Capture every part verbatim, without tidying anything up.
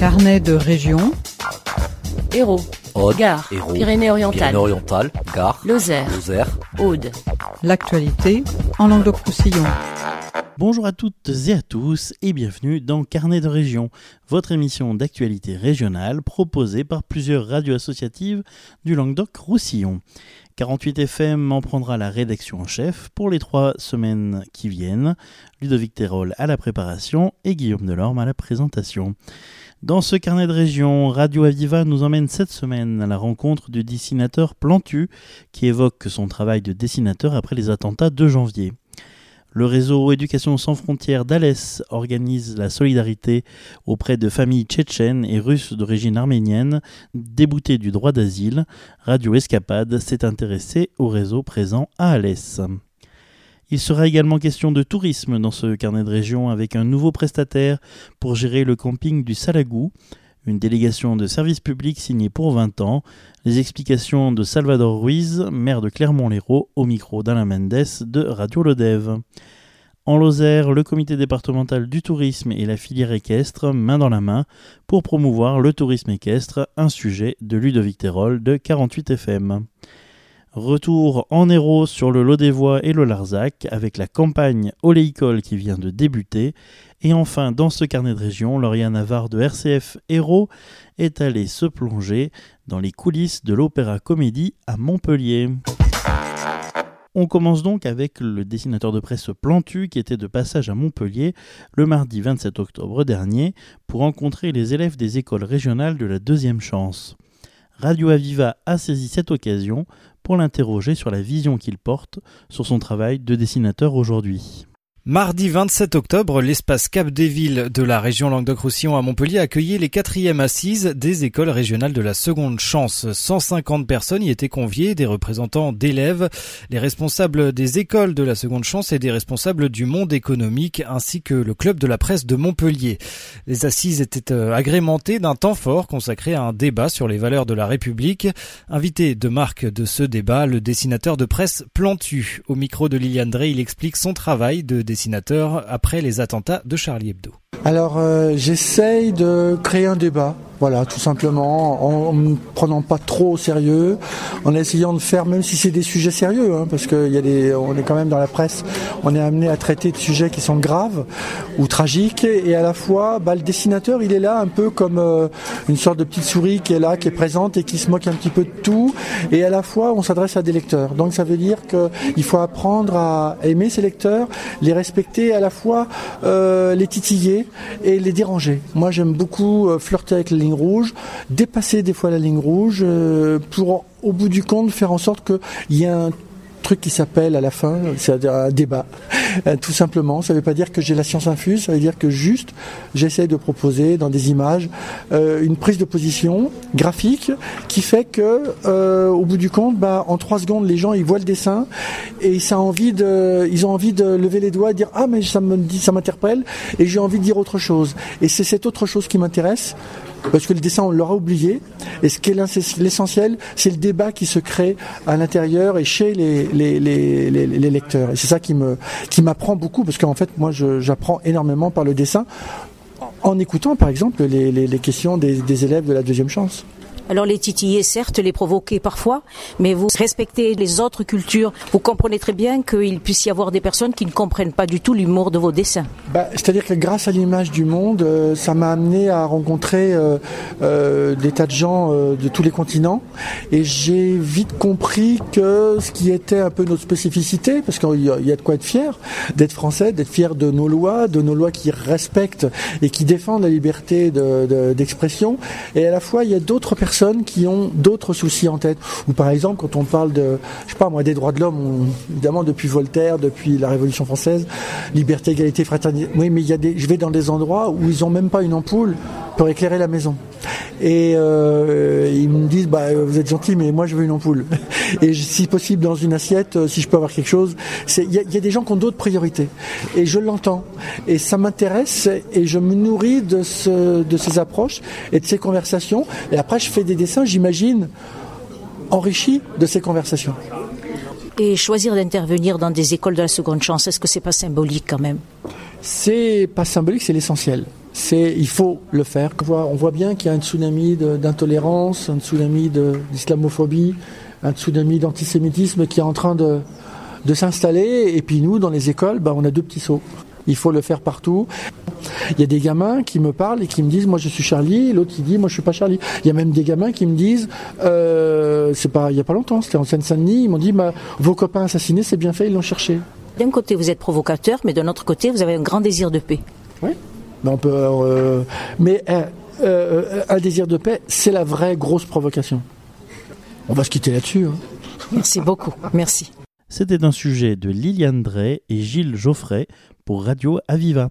Carnet de région. Hérault, Aude, Gard, Hérault, Pyrénées-Orientales, Pyrénées-Orientales, Gard, Lozère, Lozère, Aude. L'actualité en Languedoc-Roussillon. Bonjour à toutes et à tous et bienvenue dans Carnet de région, votre émission d'actualité régionale proposée par plusieurs radios associatives du Languedoc-Roussillon. quarante-huit F M en prendra la rédaction en chef pour les trois semaines qui viennent. Ludovic Terol à la préparation et Guillaume Delorme à la présentation. Dans ce carnet de région, Radio Aviva nous emmène cette semaine à la rencontre du dessinateur Plantu qui évoque son travail de dessinateur après les attentats de janvier. Le réseau Éducation sans frontières d'Alès organise la solidarité auprès de familles tchétchènes et russes d'origine arménienne déboutées du droit d'asile. Radio Escapade s'est intéressée au réseau présent à Alès. Il sera également question de tourisme dans ce carnet de région avec un nouveau prestataire pour gérer le camping du Salagou, une délégation de service public signée pour vingt ans, les explications de Salvador Ruiz, maire de Clermont-Lérault, au micro d'Alain Mendes de Radio Lodève. En Lozère, le comité départemental du tourisme et la filière équestre, main dans la main, pour promouvoir le tourisme équestre, un sujet de Ludovic Terol de quarante-huit F M. Retour en Hérault sur le Lodévois et le Larzac avec la campagne oléicole qui vient de débuter. Et enfin, dans ce carnet de région, Lauriane Navarre de R C F Hérault est allée se plonger dans les coulisses de l'Opéra Comédie à Montpellier. On commence donc avec le dessinateur de presse Plantu qui était de passage à Montpellier le mardi vingt-sept octobre dernier pour rencontrer les élèves des écoles régionales de la deuxième chance. Radio Aviva a saisi cette occasion pour l'interroger sur la vision qu'il porte sur son travail de dessinateur aujourd'hui. Mardi vingt-sept octobre, l'espace Cap des Villes de la région Languedoc-Roussillon à Montpellier accueillait les quatrièmes assises des écoles régionales de la seconde chance. cent cinquante personnes y étaient conviées, des représentants d'élèves, les responsables des écoles de la seconde chance et des responsables du monde économique ainsi que le club de la presse de Montpellier. Les assises étaient agrémentées d'un temps fort consacré à un débat sur les valeurs de la République. Invité de marque de ce débat, le dessinateur de presse Plantu. Au micro de Liliane Drey, il explique son travail de dessinateur dessinateur après les attentats de Charlie Hebdo. Alors euh, j'essaye de créer un débat, voilà, tout simplement, en ne me prenant pas trop au sérieux, en essayant de faire, même si c'est des sujets sérieux, hein, parce que y a des, on est quand même dans la presse, on est amené à traiter de sujets qui sont graves ou tragiques, et à la fois, bah, le dessinateur, il est là un peu comme euh, une sorte de petite souris qui est là, qui est présente et qui se moque un petit peu de tout, et à la fois, on s'adresse à des lecteurs. Donc ça veut dire qu'il faut apprendre à aimer ces lecteurs, les respecter, à la fois euh, les titiller et les déranger. Moi, j'aime beaucoup euh, flirter avec la ligne rouge, dépasser des fois la ligne rouge euh, pour, au bout du compte, faire en sorte qu'il y ait un truc qui s'appelle à la fin, c'est-à-dire un débat, euh, tout simplement. Ça ne veut pas dire que j'ai la science infuse, ça veut dire que juste j'essaie de proposer dans des images euh, une prise de position graphique qui fait que euh, au bout du compte, bah, en trois secondes, les gens ils voient le dessin et ça a envie de, ils ont envie de lever les doigts et dire ah mais ça me dit, ça m'interpelle et j'ai envie de dire autre chose. Et c'est cette autre chose qui m'intéresse. Parce que le dessin, on l'aura oublié. Et ce qui est l'essentiel, c'est le débat qui se crée à l'intérieur et chez les, les, les, les, les lecteurs. Et c'est ça qui me, qui m'apprend beaucoup, parce qu'en fait, moi, je, j'apprends énormément par le dessin, en écoutant, par exemple, les, les, les questions des, des élèves de la deuxième chance. Alors les titiller, certes, les provoquer parfois, mais vous respectez les autres cultures. Vous comprenez très bien qu'il puisse y avoir des personnes qui ne comprennent pas du tout l'humour de vos dessins. Bah, c'est-à-dire que grâce à l'image du monde, euh, ça m'a amené à rencontrer euh, euh, des tas de gens euh, de tous les continents. Et j'ai vite compris que ce qui était un peu notre spécificité, parce qu'il y a, il y a de quoi être fier, d'être français, d'être fier de nos lois, de nos lois qui respectent et qui défendent la liberté de, de, d'expression. Et à la fois, il y a d'autres personnes qui ont d'autres soucis en tête. Ou par exemple, quand on parle de, je sais pas moi, des droits de l'homme, on, évidemment depuis Voltaire, depuis la Révolution française, liberté, égalité, fraternité. Oui, mais il y a des, je vais dans des endroits où ils ont même pas une ampoule pour éclairer la maison. Et euh, ils me disent, bah vous êtes gentil, mais moi je veux une ampoule. Et si possible dans une assiette, si je peux avoir quelque chose. Il y, y a des gens qui ont d'autres priorités. Et je l'entends. Et ça m'intéresse. Et je me nourris de, ce, de ces approches et de ces conversations. Et après, je fais des dessins, j'imagine, enrichis de ces conversations. Et choisir d'intervenir dans des écoles de la seconde chance, est-ce que c'est pas symbolique quand même ? C'est pas symbolique, c'est l'essentiel. C'est, il faut le faire. On voit, on voit bien qu'il y a un tsunami de, d'intolérance, un tsunami de, d'islamophobie, un tsunami d'antisémitisme qui est en train de, de s'installer. Et puis nous, dans les écoles, bah, on a deux petits sauts. Il faut le faire partout. Il y a des gamins qui me parlent et qui me disent « moi je suis Charlie », l'autre qui dit « moi je suis pas Charlie ». Il y a même des gamins qui me disent euh, c'est pas, il y a pas longtemps, c'était en Seine-Saint-Denis, ils m'ont dit bah, « vos copains assassinés, c'est bien fait, ils l'ont cherché ». D'un côté vous êtes provocateur, mais d'un autre côté vous avez un grand désir de paix. Oui, mais, on peut, euh, mais euh, euh, un désir de paix, c'est la vraie grosse provocation. On va se quitter là-dessus. Hein. Merci beaucoup, merci. C'était un sujet de Liliane Drey et Gilles Geoffrey pour Radio Aviva.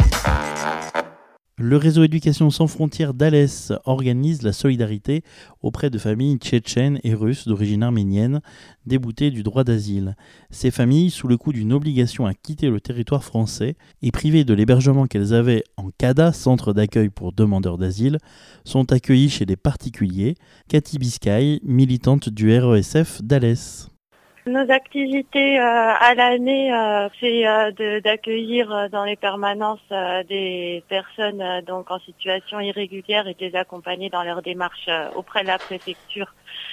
Le réseau Éducation sans frontières d'Alès organise la solidarité auprès de familles tchétchènes et russes d'origine arménienne déboutées du droit d'asile. Ces familles, sous le coup d'une obligation à quitter le territoire français et privées de l'hébergement qu'elles avaient en CADA, centre d'accueil pour demandeurs d'asile, sont accueillies chez des particuliers. Cathy Biscay, militante du R E S F d'Alès. Nos activités euh, à l'année, euh, c'est euh, de, d'accueillir euh, dans les permanences euh, des personnes euh, donc en situation irrégulière et de les accompagner dans leur démarche euh, auprès de la préfecture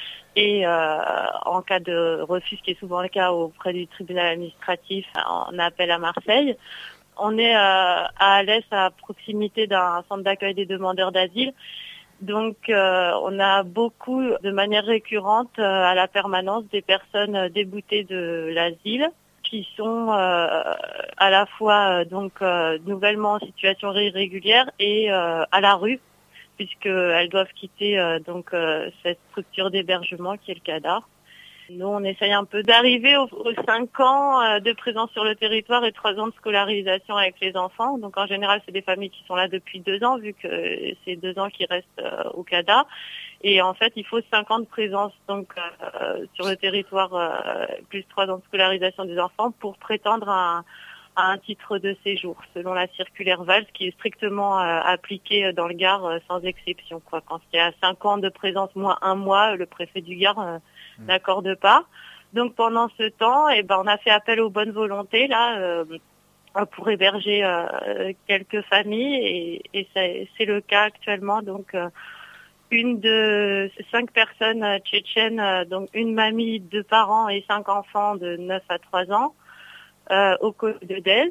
et euh, en cas de refus, ce qui est souvent le cas auprès du tribunal administratif en appel à Marseille. On est euh, à Alès, à proximité d'un centre d'accueil des demandeurs d'asile. Donc euh, on a beaucoup, de manière récurrente, euh, à la permanence des personnes déboutées de l'asile qui sont euh, à la fois euh, donc euh, nouvellement en situation irrégulière et euh, à la rue, puisqu'elles doivent quitter euh, donc euh, cette structure d'hébergement qui est le CADA. Nous, on essaye un peu d'arriver aux, aux cinq ans euh, de présence sur le territoire et trois ans de scolarisation avec les enfants. Donc, en général, c'est des familles qui sont là depuis deux ans, vu que c'est deux ans qui restent euh, au CADA. Et en fait, il faut cinq ans de présence donc euh, sur le territoire, euh, plus trois ans de scolarisation des enfants pour prétendre à un, à un titre de séjour, selon la circulaire Valls, qui est strictement euh, appliquée dans le Gard euh, sans exception, quoi. Quand il y a cinq ans de présence moins un mois, le préfet du Gard euh, n'accorde pas. Donc pendant ce temps, eh ben on a fait appel aux bonnes volontés là euh, pour héberger euh, quelques familles et, et c'est, c'est le cas actuellement. Donc euh, une de cinq personnes euh, tchétchènes, euh, donc une mamie, deux parents et cinq enfants de neuf à trois ans euh, au côté de Dez.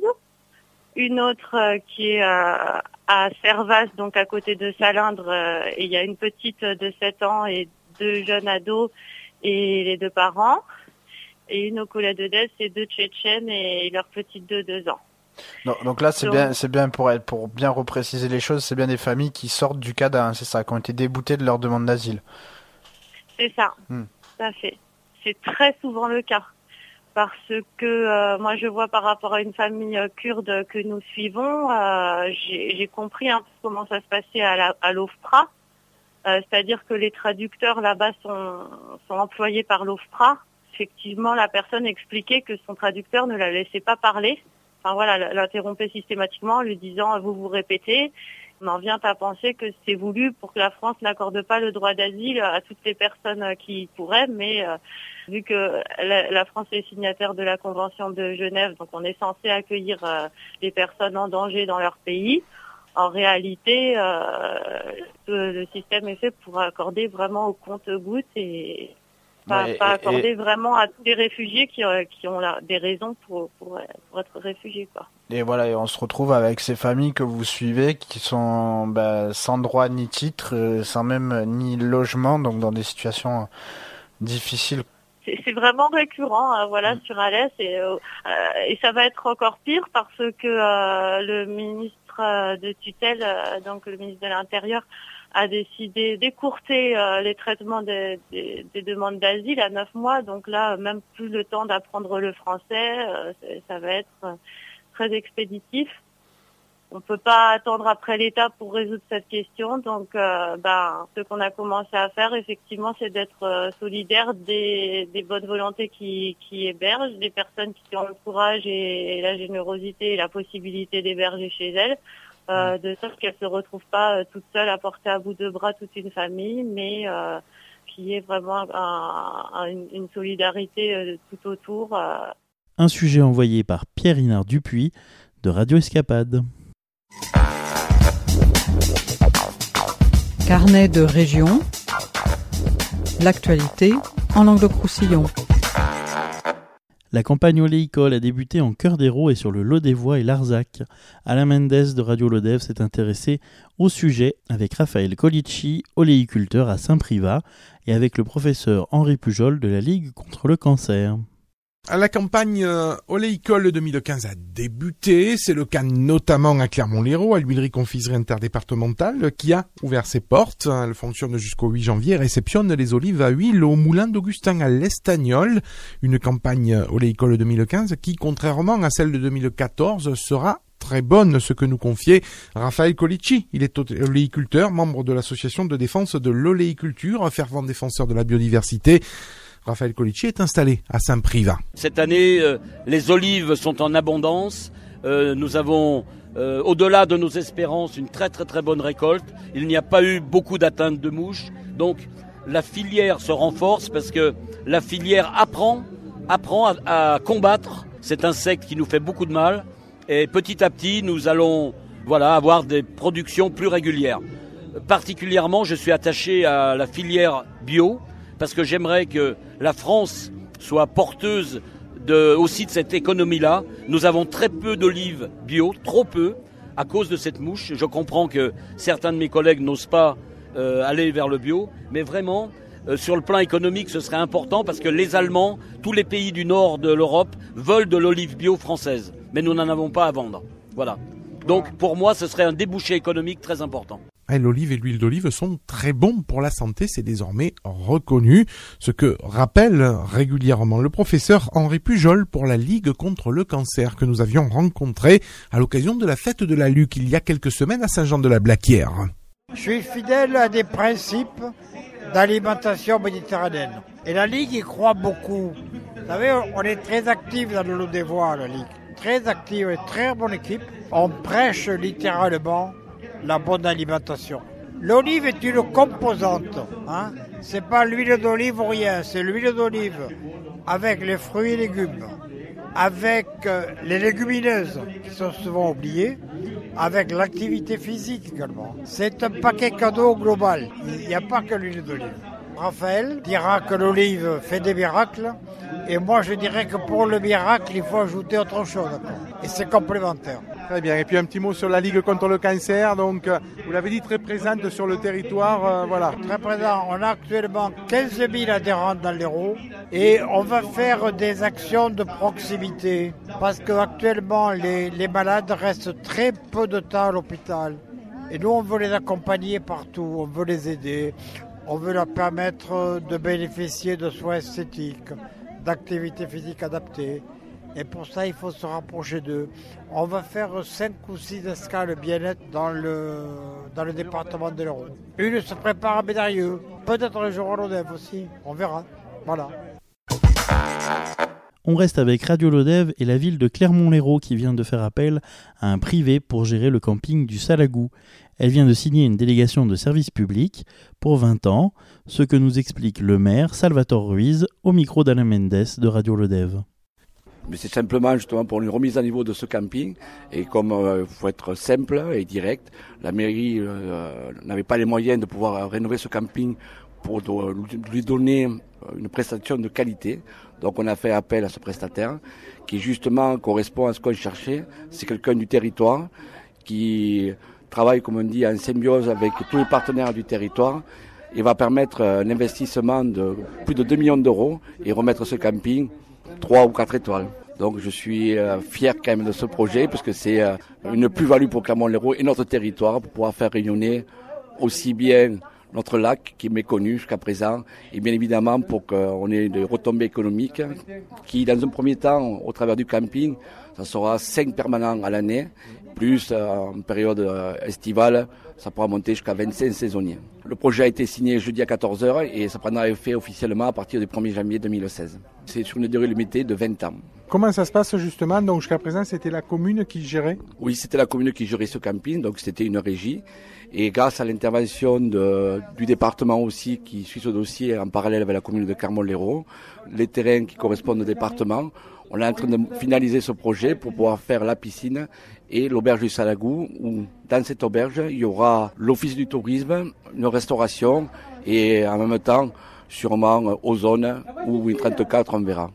Une autre euh, qui est euh, à Servas, donc à côté de Salindre, euh, et il y a une petite de sept ans et deux jeunes ados et les deux parents, et une au collège de Dez, c'est deux Tchétchènes et leur petite de deux ans. Non, donc là, c'est donc, bien, c'est bien pour être, pour bien repréciser les choses, c'est bien des familles qui sortent du CADA, hein, c'est ça, qui ont été déboutées de leur demande d'asile. C'est ça, hmm. tout à fait. C'est très souvent le cas, parce que euh, moi, je vois par rapport à une famille euh, kurde que nous suivons, euh, j'ai, j'ai compris un peu comment ça se passait à, la, à l'OFPRA. Euh, c'est-à-dire que les traducteurs là-bas sont, sont employés par l'OFPRA. Effectivement, la personne expliquait que son traducteur ne la laissait pas parler. Enfin voilà, l'interrompait systématiquement en lui disant « vous vous répétez ». On en vient à penser que c'est voulu pour que la France n'accorde pas le droit d'asile à toutes les personnes qui pourraient, mais euh, vu que la, la France est signataire de la Convention de Genève, donc on est censé accueillir euh, les personnes en danger dans leur pays. En réalité, euh, le système est fait pour accorder vraiment au compte-gouttes et pas, ouais, pas accorder et, vraiment à tous les réfugiés qui, qui ont là, des raisons pour, pour, pour être réfugiés, quoi. Et voilà, et on se retrouve avec ces familles que vous suivez qui sont bah, sans droit ni titre, sans même ni logement, donc dans des situations difficiles. C'est, c'est vraiment récurrent, hein, voilà, mmh. sur Alès, et, euh, et ça va être encore pire parce que euh, le ministre de tutelle, donc le ministre de l'Intérieur, a décidé d'écourter euh, les traitements des, des, des demandes d'asile à neuf mois. Donc là, même plus le temps d'apprendre le français, euh, ça va être euh, très expéditif. On peut pas attendre après l'État pour résoudre cette question. Donc, euh, ben, ce qu'on a commencé à faire, effectivement, c'est d'être euh, solidaire des, des bonnes volontés qui, qui hébergent, des personnes qui ont le courage et, et la générosité et la possibilité d'héberger chez elles, euh, de sorte qu'elles se retrouvent pas euh, toutes seules à porter à bout de bras toute une famille, mais euh, qu'il y ait vraiment un, un, une, une solidarité euh, tout autour. Euh. Un sujet envoyé par Pierre Inard Dupuis de Radio Escapade. Carnet de région, l'actualité en Languedoc-Roussillon. La campagne oléicole a débuté en cœur d'Hérault et sur le Lot-des-Voix et Larzac. Alain Mendes de Radio Lodève s'est intéressé au sujet avec Raphaël Colicci, oléiculteur à Saint-Privat, et avec le professeur Henri Pujol de la Ligue contre le cancer. La campagne euh, oléicole deux mille quinze a débuté, c'est le cas notamment à Clermont-Lérault, à l'huilerie-confiserie interdépartementale qui a ouvert ses portes. Elle fonctionne jusqu'au huit janvier et réceptionne les olives à huile au moulin d'Augustin à l'Estagnol. Une campagne oléicole deux mille quinze qui, contrairement à celle de deux mille quatorze, sera très bonne, ce que nous confiait Raphaël Colicci. Il est oléiculteur, membre de l'association de défense de l'oléiculture, fervent défenseur de la biodiversité. Raphaël Colicci est installé à Saint-Privat. Cette année, euh, les olives sont en abondance. Euh, nous avons, euh, au-delà de nos espérances, une très très très bonne récolte. Il n'y a pas eu beaucoup d'atteintes de mouches. Donc la filière se renforce parce que la filière apprend, apprend à, à combattre cet insecte qui nous fait beaucoup de mal. Et petit à petit, nous allons voilà, avoir des productions plus régulières. Particulièrement, je suis attaché à la filière bio, parce que j'aimerais que la France soit porteuse de, aussi de cette économie-là. Nous avons très peu d'olives bio, trop peu, à cause de cette mouche. Je comprends que certains de mes collègues n'osent pas euh, aller vers le bio, mais vraiment, euh, sur le plan économique, ce serait important parce que les Allemands, tous les pays du nord de l'Europe, veulent de l'olive bio française, mais nous n'en avons pas à vendre. Voilà. Donc, pour moi, ce serait un débouché économique très important. Et l'olive et l'huile d'olive sont très bons pour la santé, c'est désormais reconnu, ce que rappelle régulièrement le professeur Henri Pujol pour la Ligue contre le cancer que nous avions rencontré à l'occasion de la fête de la Luc il y a quelques semaines à Saint-Jean-de-la-Blaquière. Je suis fidèle à des principes d'alimentation méditerranéenne et la Ligue y croit beaucoup. Vous savez, on est très actifs dans le Lot-des-Voix, la Ligue, très active et très bonne équipe. On prêche littéralement la bonne alimentation. L'olive est une composante, hein. C'est pas l'huile d'olive ou rien, c'est l'huile d'olive avec les fruits et légumes, avec euh, les légumineuses qui sont souvent oubliées, avec l'activité physique également. C'est un paquet cadeau global, il n'y a pas que l'huile d'olive. Raphaël dira que l'olive fait des miracles, et moi je dirais que pour le miracle, il faut ajouter autre chose. Et c'est complémentaire. Très bien. Et puis un petit mot sur la Ligue contre le cancer. Donc, vous l'avez dit, très présente sur le territoire. Euh, voilà. Très présent. On a actuellement quinze mille adhérents dans l'Hérault et on va faire des actions de proximité parce qu'actuellement, les, les malades restent très peu de temps à l'hôpital. Et nous, on veut les accompagner partout. On veut les aider. On veut leur permettre de bénéficier de soins esthétiques, d'activités physiques adaptées. Et pour ça, il faut se rapprocher d'eux. On va faire cinq ou six escales bien-être dans le, dans le département de l'Hérault. Une se prépare à Bédarieux, peut-être un jour à Lodève aussi, on verra. Voilà. On reste avec Radio Lodève et la ville de Clermont-Lérault qui vient de faire appel à un privé pour gérer le camping du Salagou. Elle vient de signer une délégation de service public pour vingt ans, ce que nous explique le maire Salvatore Ruiz au micro d'Alain Mendes de Radio Lodève. Mais c'est simplement justement pour une remise à niveau de ce camping. Et comme il euh, faut être simple et direct, la mairie euh, n'avait pas les moyens de pouvoir euh, rénover ce camping pour de, lui donner une prestation de qualité. Donc on a fait appel à ce prestataire qui justement correspond à ce qu'on cherchait. C'est quelqu'un du territoire qui travaille, comme on dit, en symbiose avec tous les partenaires du territoire. Il va permettre un investissement de plus de deux millions d'euros et remettre ce camping trois ou quatre étoiles. Donc je suis euh, fier quand même de ce projet parce que c'est euh, une plus-value pour Clermont-Lérault et notre territoire pour pouvoir faire rayonner aussi bien notre lac qui est méconnu jusqu'à présent et bien évidemment pour qu'on ait des retombées économiques qui dans un premier temps au travers du camping ça sera cinq permanents à l'année plus euh, en période euh, estivale ça pourra monter jusqu'à vingt-cinq saisonniers. Le projet a été signé jeudi à quatorze heures et ça prendra effet officiellement à partir du premier janvier deux mille seize. C'est sur une durée limitée de vingt ans. Comment ça se passe justement? Donc jusqu'à présent, c'était la commune qui gérait? Oui, c'était la commune qui gérait ce camping, donc c'était une régie. Et grâce à l'intervention de, du département aussi qui suit ce dossier en parallèle avec la commune de Clermont-Lérault, les terrains qui correspondent au département, on est en train de finaliser ce projet pour pouvoir faire la piscine et l'auberge du Salagou, où dans cette auberge, il y aura l'office du tourisme, une restauration et en même temps, sûrement Ozone ou une trente-quatre, on verra.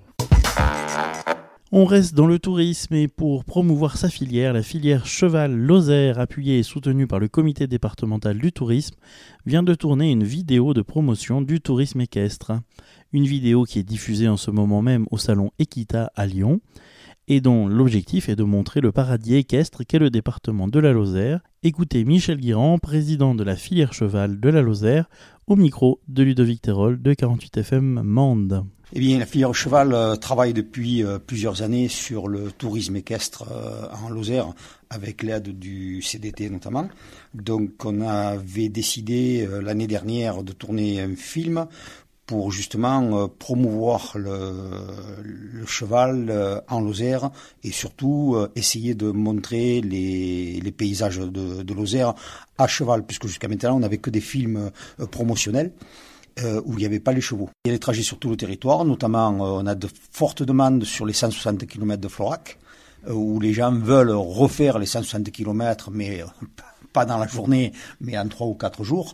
On reste dans le tourisme et pour promouvoir sa filière, la filière cheval Lozère, appuyée et soutenue par le comité départemental du tourisme, vient de tourner une vidéo de promotion du tourisme équestre. Une vidéo qui est diffusée en ce moment même au salon Equita à Lyon et dont l'objectif est de montrer le paradis équestre qu'est le département de la Lozère. Écoutez Michel Guirand, président de la filière cheval de la Lozère, au micro de Ludovic Terol de quarante-huit F M Mende. Eh bien, la filière cheval euh, travaille depuis euh, plusieurs années sur le tourisme équestre euh, en Lozère, avec l'aide du C D T notamment. Donc, on avait décidé euh, l'année dernière de tourner un film pour justement euh, promouvoir le, le cheval euh, en Lozère et surtout euh, essayer de montrer les, les paysages de, de Lozère à cheval, puisque jusqu'à maintenant, on n'avait que des films euh, promotionnels. Euh, où il n'y avait pas les chevaux. Il y a des trajets sur tout le territoire, notamment euh, on a de fortes demandes sur les cent soixante kilomètres de Florac, euh, où les gens veulent refaire les cent soixante kilomètres, mais euh, pas dans la journée, mais en trois ou quatre jours.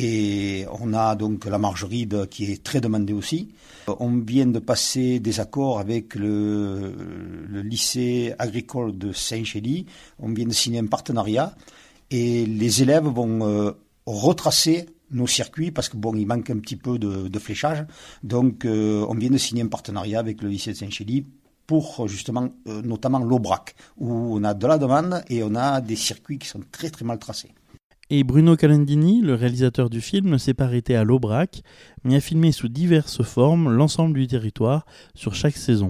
Et on a donc la Margeride qui est très demandée aussi. Euh, on vient de passer des accords avec le, le lycée agricole de Saint-Chély. On vient de signer un partenariat et les élèves vont euh, retracer nos circuits, parce que bon, il manque un petit peu de, de fléchage. Donc, euh, on vient de signer un partenariat avec le lycée de Saint-Chély pour justement, euh, notamment l'Aubrac, où on a de la demande et on a des circuits qui sont très très mal tracés. Et Bruno Calendini, le réalisateur du film, ne s'est pas arrêté à l'Aubrac, mais a filmé sous diverses formes l'ensemble du territoire sur chaque saison.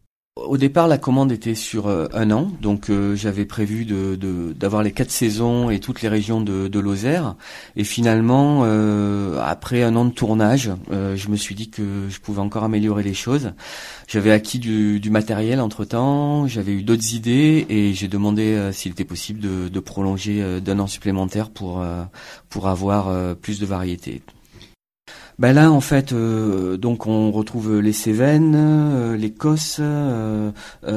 Au départ, la commande était sur euh, un an, donc euh, j'avais prévu de, de, d'avoir les quatre saisons et toutes les régions de, de Lozère. Et finalement, euh, après un an de tournage, euh, je me suis dit que je pouvais encore améliorer les choses. J'avais acquis du, du matériel entre-temps, j'avais eu d'autres idées et j'ai demandé euh, s'il était possible de, de prolonger euh, d'un an supplémentaire pour, euh, pour avoir euh, plus de variété. Ben là, en fait, euh, donc on retrouve les Cévennes, euh, les Cosses, euh,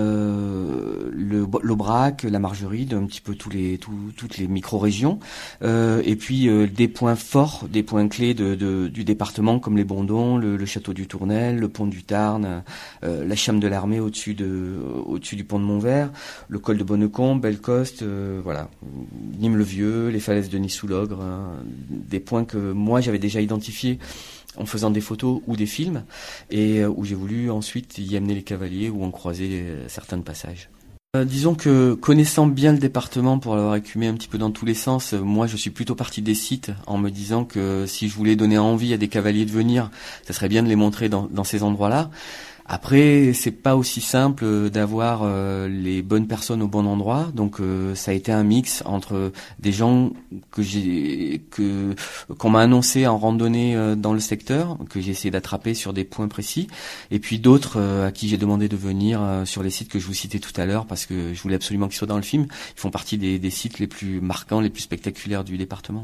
euh, le, l'Aubrac, la Margeride, un petit peu tous les, tout, toutes les micro-régions, euh, et puis euh, des points forts, des points clés de, de, du département comme les Bondons, le, le château du Tournel, le pont du Tarn, euh, la Chame de l'Armée au-dessus de, au-dessus du pont de Montvert, le col de Bonnecombe, Bellecoste, euh, voilà, Nîmes-le-Vieux, les falaises de Nice-sous-Logre, hein, des points que moi j'avais déjà identifiés en faisant des photos ou des films, et où j'ai voulu ensuite y amener les cavaliers où on croisait certains passages. Euh, disons que connaissant bien le département pour l'avoir écumé un petit peu dans tous les sens, moi je suis plutôt parti des sites en me disant que si je voulais donner envie à des cavaliers de venir, ça serait bien de les montrer dans, dans ces endroits-là. Après, c'est pas aussi simple d'avoir euh, les bonnes personnes au bon endroit, donc euh, ça a été un mix entre des gens que j'ai que qu'on m'a annoncé en randonnée euh, dans le secteur, que j'ai essayé d'attraper sur des points précis, et puis d'autres euh, à qui j'ai demandé de venir euh, sur les sites que je vous citais tout à l'heure parce que je voulais absolument qu'ils soient dans le film. Ils font partie des, des sites les plus marquants, les plus spectaculaires du département.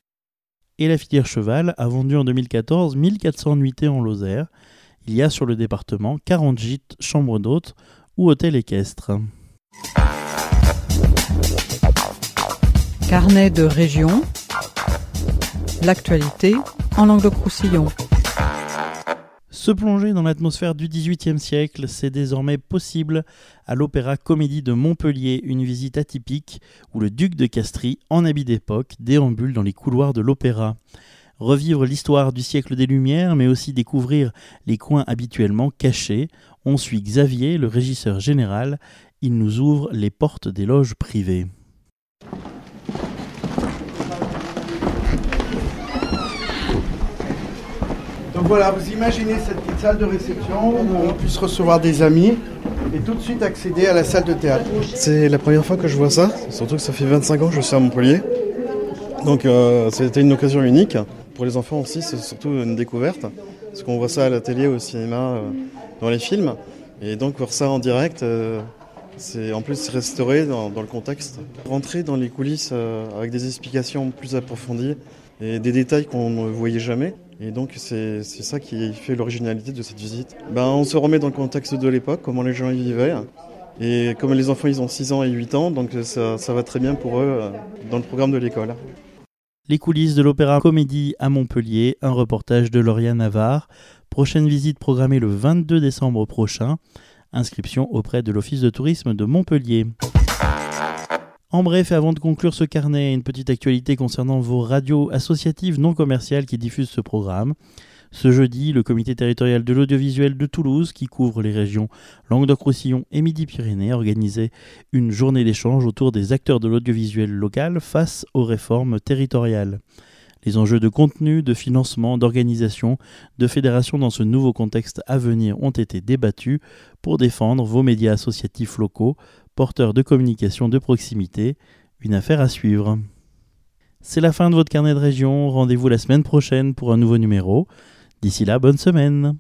Et la filière cheval a vendu en deux mille quatorze mille quatre cents nuitées en Lozère. Il y a sur le département quarante gîtes, chambres d'hôtes ou hôtels équestres. Carnet de région. L'actualité en Languedoc-Roussillon. Se plonger dans l'atmosphère du dix-huitième siècle, c'est désormais possible à l'Opéra Comédie de Montpellier, une visite atypique où le duc de Castries, en habit d'époque, déambule dans les couloirs de l'opéra. Revivre l'histoire du siècle des Lumières, mais aussi découvrir les coins habituellement cachés. On suit Xavier, le régisseur général. Il nous ouvre les portes des loges privées. Donc voilà, vous imaginez cette petite salle de réception où on puisse recevoir des amis et tout de suite accéder à la salle de théâtre. C'est la première fois que je vois ça, surtout que ça fait vingt-cinq ans que je suis à Montpellier. Donc euh, c'était une occasion unique. Pour les enfants aussi, c'est surtout une découverte, parce qu'on voit ça à la télé, au cinéma, euh, dans les films. Et donc voir ça en direct, euh, c'est en plus restauré dans, dans le contexte. Rentrer dans les coulisses euh, avec des explications plus approfondies et des détails qu'on ne voyait jamais. Et donc c'est, c'est ça qui fait l'originalité de cette visite. Ben, on se remet dans le contexte de l'époque, comment les gens y vivaient. Et comme les enfants ils ont six ans et huit ans, donc ça, ça va très bien pour eux euh, dans le programme de l'école. Les coulisses de l'Opéra Comédie à Montpellier, un reportage de Lauriane Navarre. Prochaine visite programmée le vingt-deux décembre prochain. Inscription auprès de l'Office de tourisme de Montpellier. En bref, et avant de conclure ce carnet, une petite actualité concernant vos radios associatives non commerciales qui diffusent ce programme. Ce jeudi, le comité territorial de l'audiovisuel de Toulouse, qui couvre les régions Languedoc-Roussillon et Midi-Pyrénées, organisait une journée d'échange autour des acteurs de l'audiovisuel local face aux réformes territoriales. Les enjeux de contenu, de financement, d'organisation, de fédération dans ce nouveau contexte à venir ont été débattus pour défendre vos médias associatifs locaux, porteurs de communication de proximité. Une affaire à suivre. C'est la fin de votre carnet de région. Rendez-vous la semaine prochaine pour un nouveau numéro. D'ici là, bonne semaine.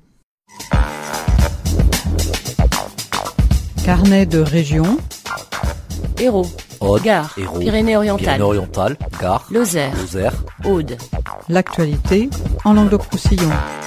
Carnet de région. Hérault, Aude, Gard, Hérault, Pyrénées-Orientales, Pyrénées-Orientales, Gard, Lozère, Lozère, Aude. L'actualité en Languedoc-Roussillon.